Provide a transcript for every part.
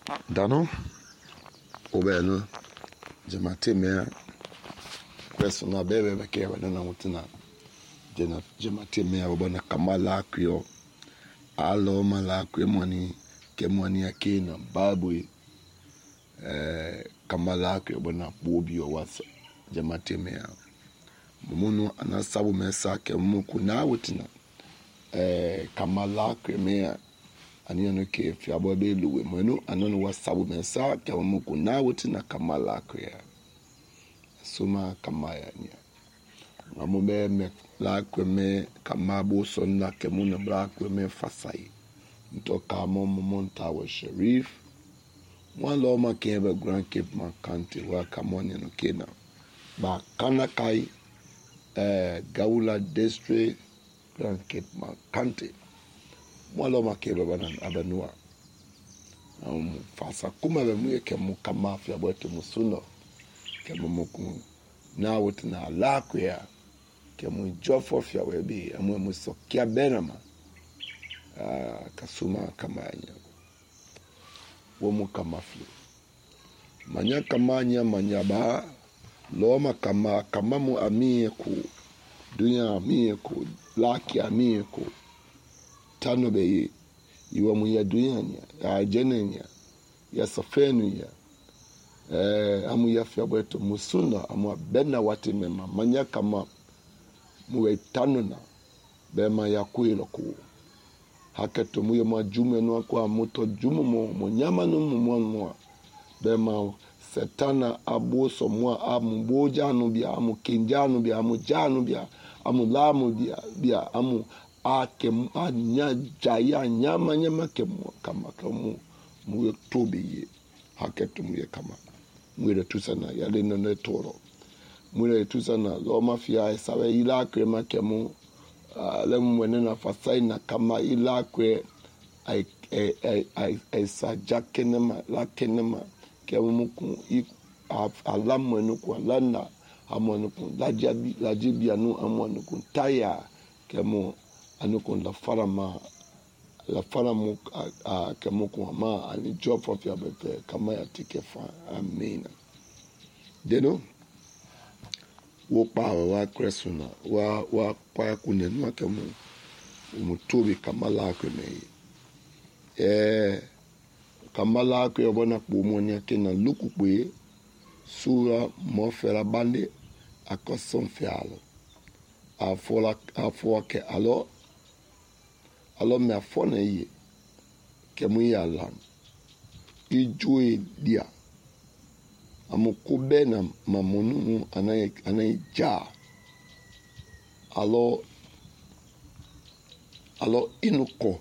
Dano obeno jamate me question na bebe ke ba na mutina jamate me obona kamala akrio alo mala akrio money ke money akina babu kamala akrio bona bobi o wasa jamate me munu anasabu mesa ke muku na wutina kamala akrio me ani no ke fiabo be luwe menu anono wasabu mensa ke muku na wutina kamala akrio suma kamaya nya ngamume me la kweme kamabo sonna ke muna bla kweme fasai nto kamo monta wa Sharif one lo ma ke be Grand Cape man county wa kamoni no kena ba kanakai Gawula district Grand Cape man county one lo ma ke be banan abanua fasa kuma be mu ke mu kama fia bote musuno ke mu muku na wutina la kwa ke mu jofo fia we bi amu so kia benama kasuma kamanya wo mu kamaflu manya kamanya manya ba loma kama mu amie ku dunya amie ku laki amie ku tano be iwa mu ya dunya ya jenenya ya safenu ya amu ya fia boto musuna amu benna wati mema manya kama muwe tanuna bema ya kuilo ku haketo muye majume no kwa moto jumu mo nyama no mo bema setana aboso mo amboja no bia amu kenjano bia amu jano bia amu lamu bia amu ake anya jaya nyama ke kama muwe tobe ye haketo muye kama muwe tusana yale no toro mure tusana lo mafia sabe ila krema kemu lemu wenena fasai na kama ila kwe ai sa jakenema la kenema kemu muku alamu enuku alana amonuku lajibi anu amonuku taya kemu anuku la faramu kemu kuma ani job for your bebe kama ya tikefa amina deno wo pa wa kresuna wa pa kunenu akamu umutobi kamala akme kamala akwe bona pomonya kena lukupwe sura mo fera bande akoson fialo afola ke alo me afona yi kemu ya lan ijue dia amukube na mamunu anai ja alo inuko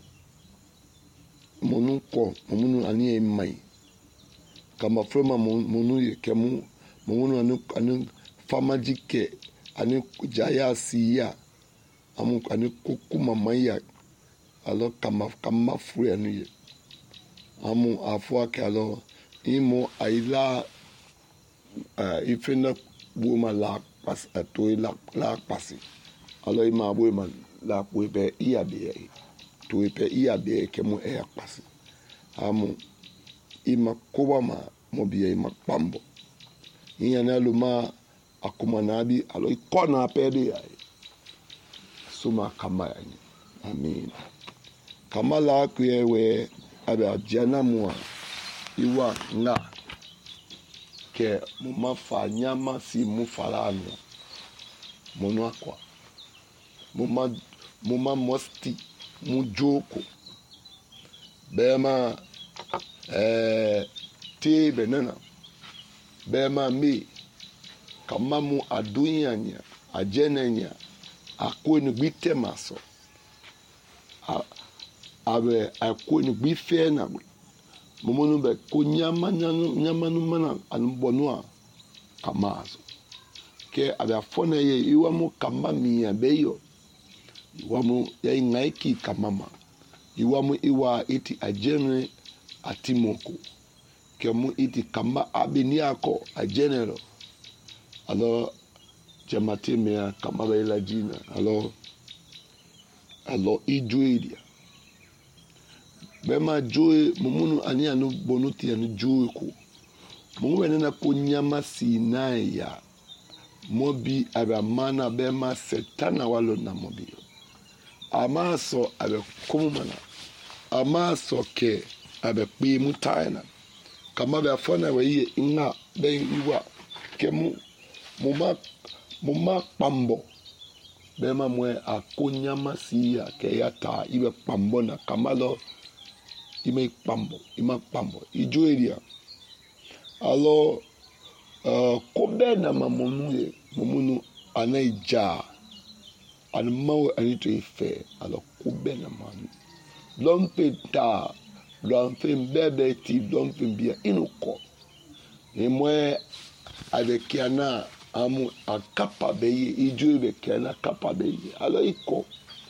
munu ani mai kama frema munu yekemu munu anu famajike ani jaya siya ani kukuma maya alo kama fure anu ye amu afwa ke alo imo aila ifena buma la pas atoi la pasi alo ima buma la puebe iabe to ipe iabe kemu pasi amu ima kobama mobia ima pambo inyana luma akuma nabi alo ikona pede ai suma kama yani amin kama la kwewe abe ajana mua iwa nga ke muma fa nyama si mu falano mono akwa muma mosti mu joko bema te benana bema mi kama mu adunya nya ajenenya akoni gbite maso abe akoni gbife na momonu be ko nyama no mana anbonua kamazo ke abe afona ye iwamu kama miya beyo iwamu ya ngaiki kamama iwamu iwa iti ajene atimoko ke mu iti kama abiniako ajenero alo jamati mea kama bela jina alo ijuidia bema joy mumunu ani anu bonuti anu joy ko mumu na ko nyama sinai ya mobi abamana bema setana walo na mobi amaso abe kumana amaso ke abe kpi mutaina kama be afona we ina be iwa ke muma pambo bema mwe akonyama siya ke yata ibe pambo na kamalo ima pambo ijoeria alo kobe na mamunu anaija anmawo anito ife alo kobe na manu lompe ta lompe bebe ti lompe bia inuko emwe adekiana amu akapa beye ijoe bekiana kapa beye alo iko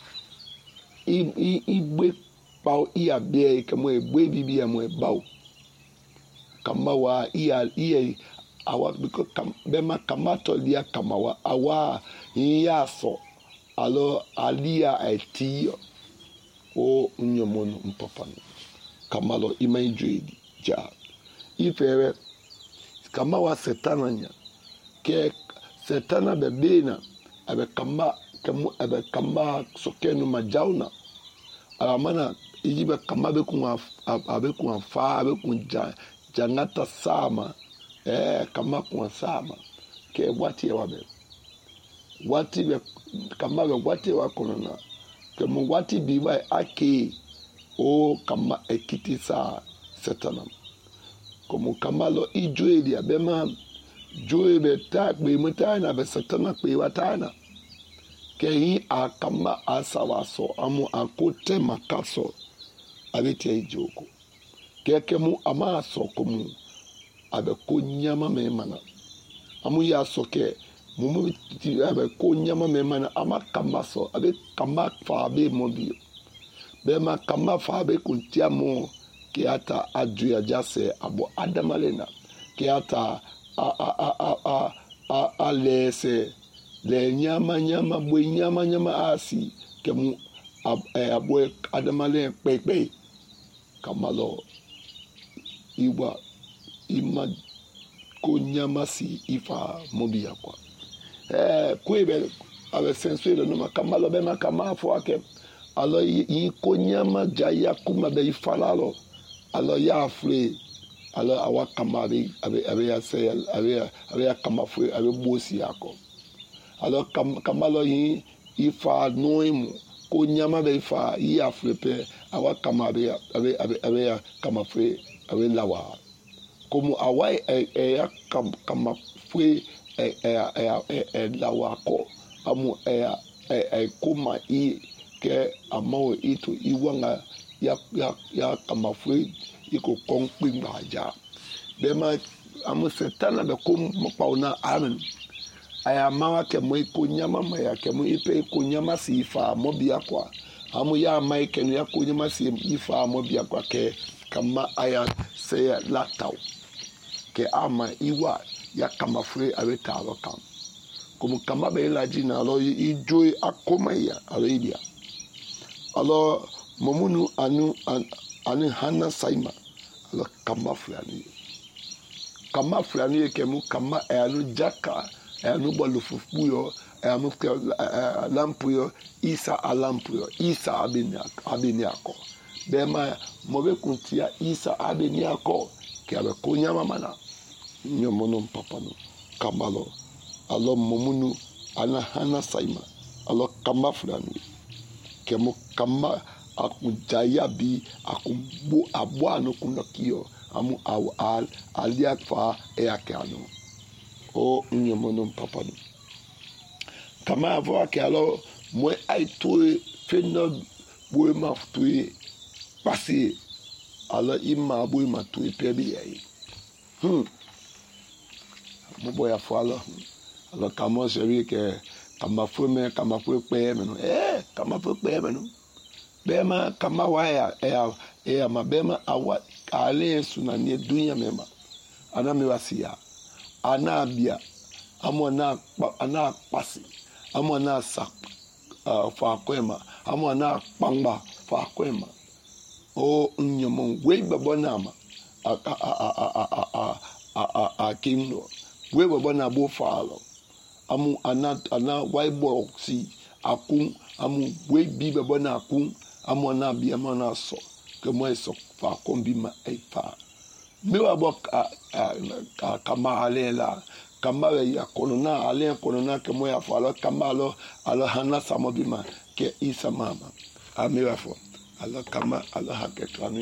igbe pau ia be kamo egbe bibi amo ebau kama wa ia awa biko bema kamato lia kama wa awa yaso alo alia etio o unyomono mpopano kamalo imaijudi ja ifere kama wa setananya ke setana bebena abe kama sokenu majauna alamana ijibe kama abe kun fa abe kun jangata sama kama kun sama ke wati wabe wati be kama be wati wa konona ke mo wati biwa ake o kama ekiti sa setana como kamalo ijoeli abema joe be ta pe mutana be setana pe watana ke yi akama asawaso amu akote makaso abete ijoko keke mu amaso komu abe ko nyama memana amu ya soke mu ti abe ko nyama memana ama kamaso abe kama fa be mobi be ma kama fa be kuntia mo ke ata aduya jase abo adamalena ke ata a lese le nyama bwe nyama asi ke mu abo adamale pepe kamalo iwa ima ko nyama si ifa mobi yakwa kwebe ave sensuele no makamalo be makama fo ake alo yi ko nyama jaya kuma be ifalalo alo ya afre alo awakama abe ya se abe ya kama fwe abe bosi yako alo kamalo yi ifa noimu ko nyama be ifa yi afre pe awakama abe ya kama fwe abe lawa como awai ya kama fwe lawa ko amu kuma i ke amao itu iwanga ya kama fwe iko kongpi ngaja bema amu setana be kum pauna amen aya mawa ke mo iko nyama maya ke mo ipe iko nyama si ifa mobia kwa amu ya mai ke no ya ko nyama si ifa mobia kwa ke kama aya se latau ke ama iwa ya kama fwe aweta aloka como kama be la jina alo ijoy akoma ya alo idia alo momunu anu hana saima alo kama fulani ke mu kama anu jaka anu bolufufuyo anu lampuyo isa alampuyo isa abeniako bema mobe kuntia isa abeniako ke abe kunyama mana nyomono mpapano kamalo alo momunu ana hana saima alo kama fulani ke mu kama akujaya bi akumbu abwano kunakio amu aliakfa eakano o nyomono mpapano kama avo ake alo mwe aitoe feno bwe maftue pasi alo ima bwe matue pebi ai mubo ya falo alo kama sebi ke kama fue pe meno kama fue pe meno bema kama waya mabema awa ale sunanie dunya mema ana mewasia ana bia amona ana pasi amona sak fa kwema amona pangba fa kwema o nyomon we babonama a kimno we babona bo falo amu ana whiteboard si akun amu we bi babona akun amu na bi amana so kemo eso fa kombi ma efa me wa bo kama alela kama ya konona ale konona kemo ya falo kama alo hana samobima ke isa mama amira fo alo kama alo haketwanu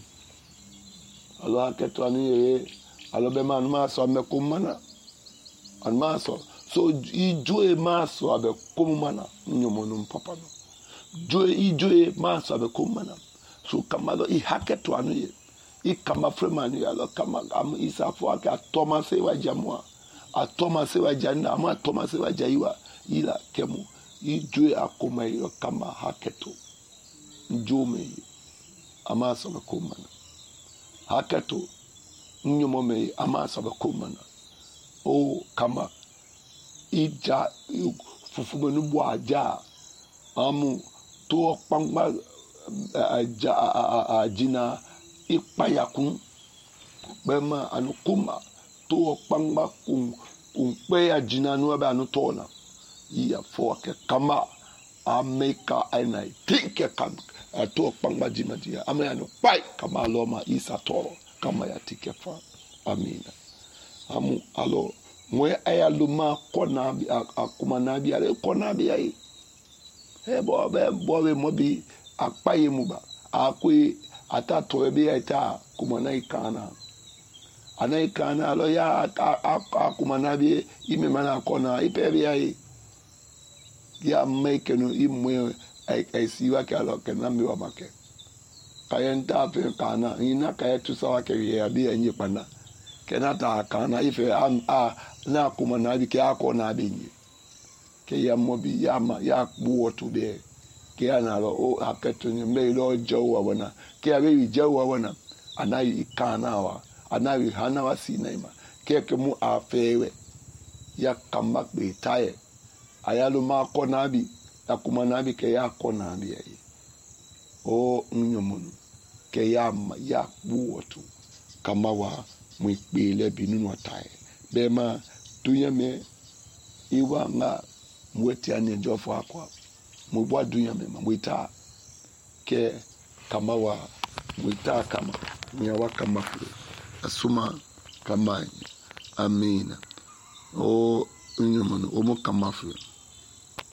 ye alo be man ma so me kumana an ma so ijoe ma so abe kumana nyomonum papa no ijoe ma so abe kumana so kama lo I haketwanu ye I kama fremanu ya alo kama am isa fo aka Thomas e wa jamwa a Thomas e wa janna ama Thomas e wa jaiwa ila kemu ijoe akoma yo kama haketo njome ama so be kumana haketo nyomome ama so be kumana o kama ija fufumenu bo aja amu to pangba ajina ipayakun bema anukuma to pangba kun pe ajina no ba anu tona ya for ke kama ameka and I think kam to pangba jina dia amanu pai kama loma isa toro kama ya tikefa amina amu alo mwe ayaluma kona akuma na bi ale kona bi ai bo be mobi apaye muba akwe atato bi aita kuma na ikana anaikana alo ya akuma na bi ime mana kona ipe bi ai ya make no imwe ai siwa ke alo ke na mi wa make kayenta pe kana ina kayetu sawa ke ya bi enye pana kenata kana ife na kuma na bi ke akona bi ni ke ya mobi ya buwo to be ke ana lo o aketo ni me lo jowa wana ke abi jowa wana anayi kana wa anayi hana wa sinaima ke mu afewe ya kama be taye ayalo ma kona bi akuma na bi ke ya kona bi ai o nyomunu ke ya buwo to kama wa mwikpele binunu ataye bema dunyame iwa nga mweti ane njofo akwa mwibwa dunyame mwita ke kama wa mwita kama nyawa kama kule asuma kama amina o unyumunu omu kama fule